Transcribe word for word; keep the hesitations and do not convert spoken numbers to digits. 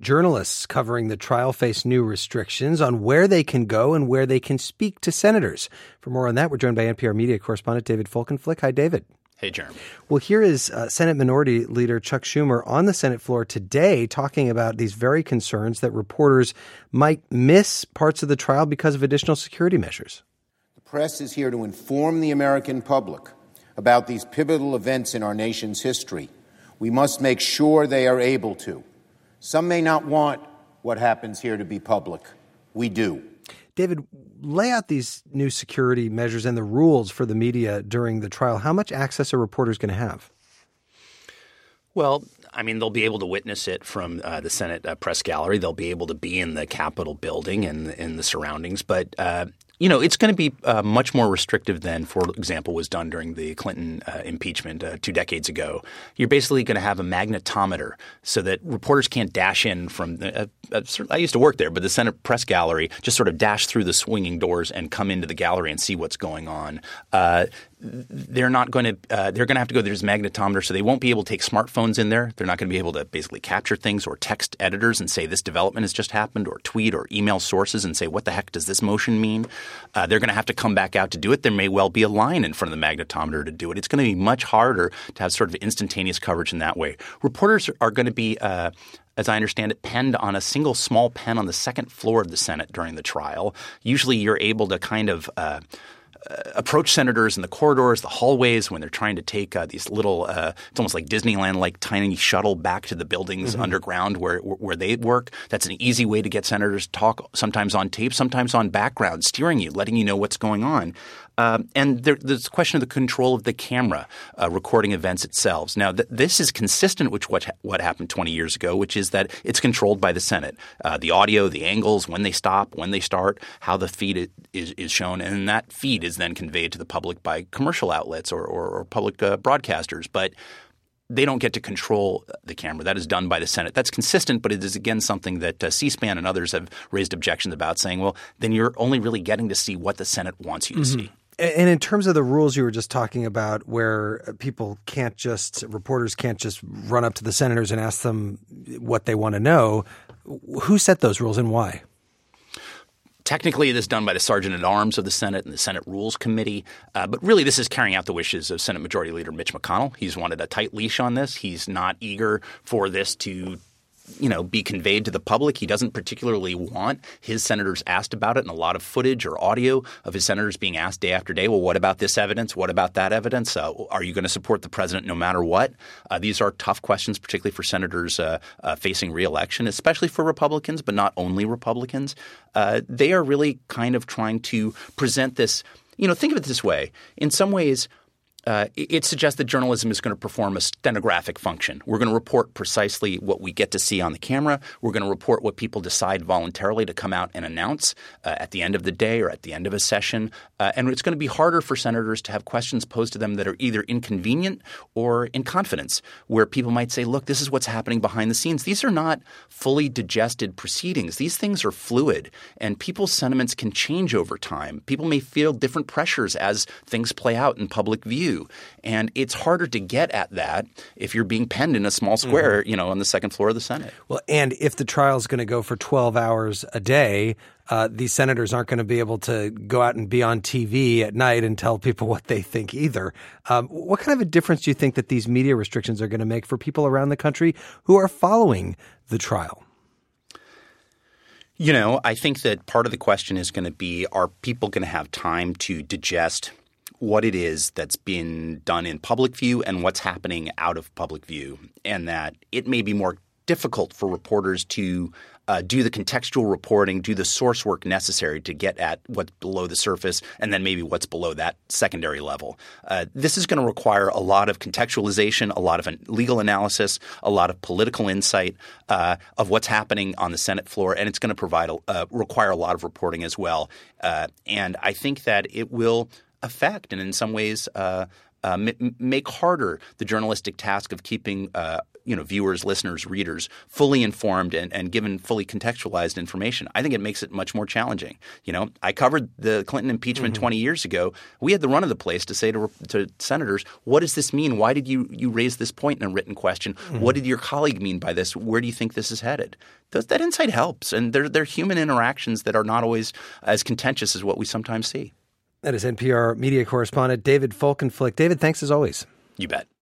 Journalists covering the trial face new restrictions on where they can go and where they can speak to senators. For more on that, we're joined by N P R media correspondent David Folkenflik. Hi, David. Hey, Jeremy. Well, here is uh, Senate Minority Leader Chuck Schumer on the Senate floor today talking about these very concerns that reporters might miss parts of the trial because of additional security measures. The press is here to inform the American public about these pivotal events in our nation's history. We must make sure they are able to. Some may not want what happens here to be public. We do. David, lay out these new security measures and the rules for the media during the trial. How much access are reporters going to have? Well, I mean, they'll be able to witness it from uh, the Senate uh, press gallery. They'll be able to be in the Capitol building and in the surroundings. But, uh, you know, it's going to be uh, much more restrictive than, for example, was done during the Clinton uh, impeachment uh, two decades ago. You're basically going to have a magnetometer so that reporters can't dash in from the, uh, – I used to work there, but the Senate press gallery just sort of dash through the swinging doors and come into the gallery and see what's going on. Uh, they're not going to uh, – they're going to have to go – there's a magnetometer, so they won't be able to take smartphones in there. They're not going to be able to basically capture things or text editors and say this development has just happened, or tweet or email sources and say what the heck does this motion mean. Uh, they're going to have to come back out to do it. There may well be a line in front of the magnetometer to do it. It's going to be much harder to have sort of instantaneous coverage in that way. Reporters are going to be uh, – as I understand it, penned on a single small pen on the second floor of the Senate during the trial. Usually you're able to kind of uh, uh, approach senators in the corridors, the hallways, when they're trying to take uh, these little uh, – it's almost like Disneyland-like tiny shuttle back to the buildings mm-hmm. underground where where they work. That's an easy way to get senators to talk, sometimes on tape, sometimes on background, steering you, letting you know what's going on. Um, and there, there's a question of the control of the camera uh, recording events itself. Now, th- this is consistent with what ha- what happened twenty years ago, which is that it's controlled by the Senate. Uh, the audio, the angles, when they stop, when they start, how the feed is, is shown. And that feed is then conveyed to the public by commercial outlets or, or, or public uh, broadcasters. But they don't get to control the camera. That is done by the Senate. That's consistent, but it is, again, something that uh, C-SPAN and others have raised objections about, saying, well, then you're only really getting to see what the Senate wants you to mm-hmm. see. And in terms of the rules you were just talking about, where people can't just – reporters can't just run up to the senators and ask them what they want to know, who set those rules and why? Technically, it is done by the Sergeant-at-Arms of the Senate and the Senate Rules Committee. Uh, but really, this is carrying out the wishes of Senate Majority Leader Mitch McConnell. He's wanted a tight leash on this. He's not eager for this to – you know, be conveyed to the public. He doesn't particularly want his senators asked about it, and a lot of footage or audio of his senators being asked day after day, well, what about this evidence? What about that evidence? Uh, are you going to support the president no matter what? Uh, these are tough questions, particularly for senators uh, uh, facing re-election, especially for Republicans, but not only Republicans. Uh, they are really kind of trying to present this – you know, think of it this way. In some ways – Uh, it suggests that journalism is going to perform a stenographic function. We're going to report precisely what we get to see on the camera. We're going to report what people decide voluntarily to come out and announce uh, at the end of the day or at the end of a session. Uh, and it's going to be harder for senators to have questions posed to them that are either inconvenient or in confidence, where people might say, look, this is what's happening behind the scenes. These are not fully digested proceedings. These things are fluid, and people's sentiments can change over time. People may feel different pressures as things play out in public view. And it's harder to get at that if you're being penned in a small square, mm-hmm. you know, on the second floor of the Senate. Well, and if the trial is going to go for twelve hours a day, uh, these senators aren't going to be able to go out and be on T V at night and tell people what they think either. Um, what kind of a difference do you think that these media restrictions are going to make for people around the country who are following the trial? You know, I think that part of the question is going to be, are people going to have time to digest what it is that's been done in public view and what's happening out of public view, and that it may be more difficult for reporters to uh, do the contextual reporting, do the source work necessary to get at what's below the surface and then maybe what's below that secondary level. Uh, this is going to require a lot of contextualization, a lot of legal analysis, a lot of political insight uh, of what's happening on the Senate floor, and it's going to provide a, uh, require a lot of reporting as well. Uh, and I think that it will – affect and in some ways uh, uh, m- make harder the journalistic task of keeping uh, you know, viewers, listeners, readers fully informed and, and given fully contextualized information. I think it makes it much more challenging. You know, I covered the Clinton impeachment mm-hmm. twenty years ago. We had the run of the place to say to, to senators, what does this mean? Why did you, you raise this point in a written question? Mm-hmm. What did your colleague mean by this? Where do you think this is headed? Those, that insight helps. And they're, they're human interactions that are not always as contentious as what we sometimes see. That is N P R media correspondent David Folkenflik. David, thanks as always. You bet.